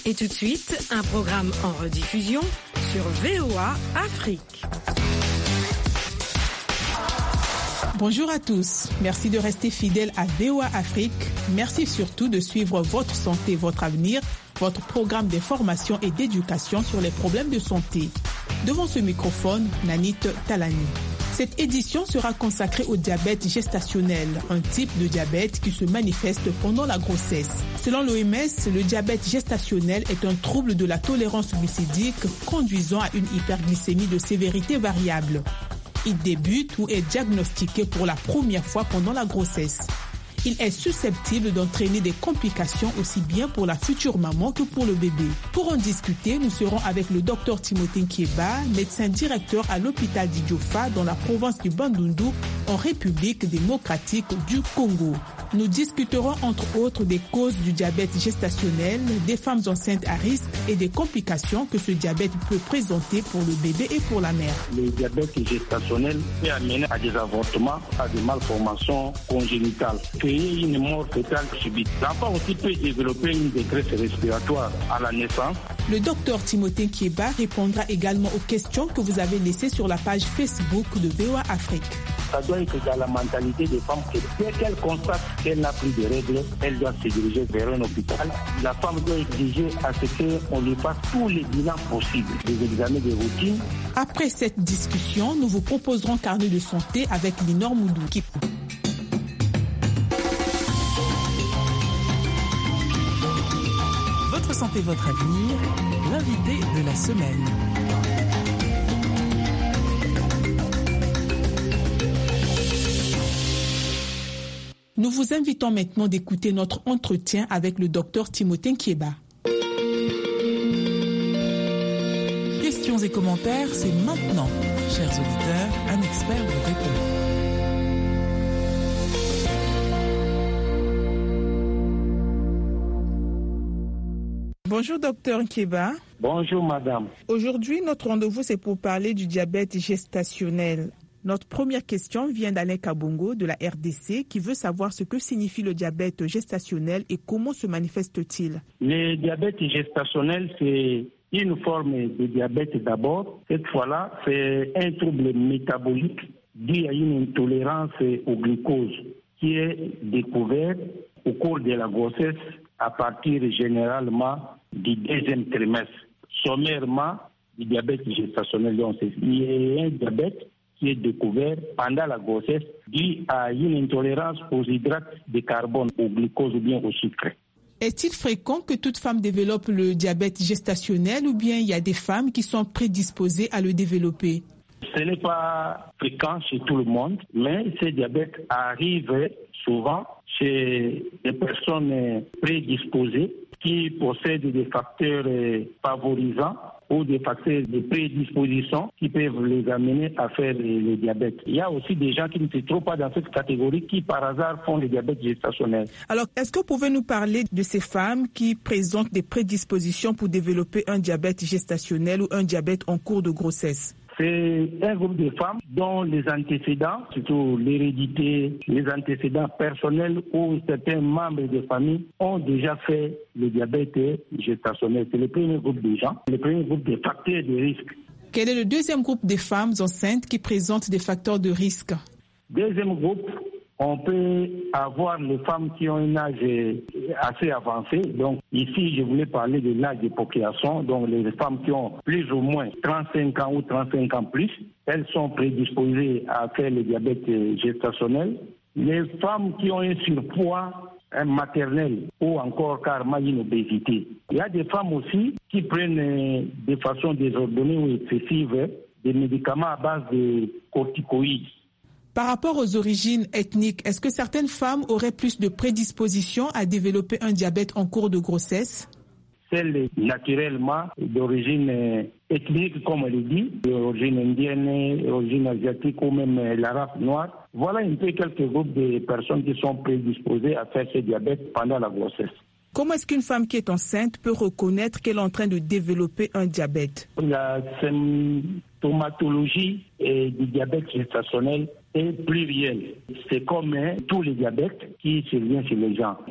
Et tout de suite, un programme en rediffusion sur VOA Afrique. Bonjour à tous, merci de rester fidèles à VOA Afrique. Merci surtout de suivre Votre santé, votre avenir, votre programme d'information et d'éducation sur les problèmes de santé. Devant ce microphone, Nanit Talani. Cette édition sera consacrée au diabète gestationnel, un type de diabète qui se manifeste pendant la grossesse. Selon l'OMS, le diabète gestationnel est un trouble de la tolérance glycémique conduisant à une hyperglycémie de sévérité variable. Il débute ou est diagnostiqué pour la première fois pendant la grossesse. Il est susceptible d'entraîner des complications aussi bien pour la future maman que pour le bébé. Pour en discuter, nous serons avec le Dr Timothée Nkieba, médecin directeur à l'hôpital d'Idiofa dans la province du Bandundu, en République démocratique du Congo. Nous discuterons entre autres des causes du diabète gestationnel, des femmes enceintes à risque et des complications que ce diabète peut présenter pour le bébé et pour la mère. Le diabète gestationnel peut amener à des avortements, à des malformations congénitales, créer une mort fœtale subite. L'enfant aussi peut développer une détresse respiratoire à la naissance. Le docteur Timothée Nkieba répondra également aux questions que vous avez laissées sur la page Facebook de VOA Afrique. Ça doit être dans la mentalité des femmes que dès qu'elle constate qu'elle n'a plus de règles, elle doit se diriger vers un hôpital. La femme doit exiger à ce qu'on lui fasse tous les bilans possibles, des examens de routine. Après cette discussion, nous vous proposerons Carnet de santé avec Linor Moudou. Votre santé, votre avenir, l'invité de la semaine. Nous vous invitons maintenant d'écouter notre entretien avec le docteur Timothée Nkieba. Questions et commentaires, c'est maintenant. Chers auditeurs, un expert vous répond. Bonjour docteur Nkieba. Bonjour madame. Aujourd'hui, notre rendez-vous c'est pour parler du diabète gestationnel. Notre première question vient d'Alain Kabongo de la RDC qui veut savoir ce que signifie le diabète gestationnel et comment se manifeste-t-il. Le diabète gestationnel, c'est une forme de diabète d'abord. Cette fois-là, c'est un trouble métabolique dû à une intolérance au glucose qui est découvert au cours de la grossesse à partir généralement du deuxième trimestre. Sommairement, du diabète gestationnel, il y a un diabète qui est découvert pendant la grossesse dû à une intolérance aux hydrates de carbone, au glucose ou bien au sucre. Est-il fréquent que toute femme développe le diabète gestationnel ou bien il y a des femmes qui sont prédisposées à le développer? Ce n'est pas fréquent chez tout le monde, mais ce diabète arrive souvent chez des personnes prédisposées qui possèdent des facteurs favorisants ou des facteurs de prédisposition qui peuvent les amener à faire le diabète. Il y a aussi des gens qui ne se trouvent pas dans cette catégorie qui par hasard font le diabète gestationnel. Alors, est-ce que vous pouvez nous parler de ces femmes qui présentent des prédispositions pour développer un diabète gestationnel ou un diabète en cours de grossesse? C'est un groupe de femmes dont les antécédents, surtout l'hérédité, les antécédents personnels ou certains membres de famille ont déjà fait le diabète gestationnel. C'est le premier groupe de gens, le premier groupe de facteurs de risque. Quel est le deuxième groupe de femmes enceintes qui présentent des facteurs de risque? Deuxième groupe, on peut avoir les femmes qui ont un âge assez avancé. Donc ici, je voulais parler de l'âge de procréation. Donc les femmes qui ont plus ou moins 35 ans ou 35 ans plus, elles sont prédisposées à faire le diabète gestationnel. Les femmes qui ont un surpoids maternel ou encore carrément une obésité. Il y a des femmes aussi qui prennent de façon désordonnée ou excessive des médicaments à base de corticoïdes. Par rapport aux origines ethniques, est-ce que certaines femmes auraient plus de prédisposition à développer un diabète en cours de grossesse? Celles naturellement d'origine ethnique, comme on le dit, d'origine indienne, d'origine asiatique ou même la race noire. Voilà un peu quelques groupes de personnes qui sont prédisposées à faire ce diabète pendant la grossesse. Comment est-ce qu'une femme qui est enceinte peut reconnaître qu'elle est en train de développer un diabète? La symptomatologie du diabète gestationnel est plurielle. C'est comme tous les diabètes qui surviennent chez les gens.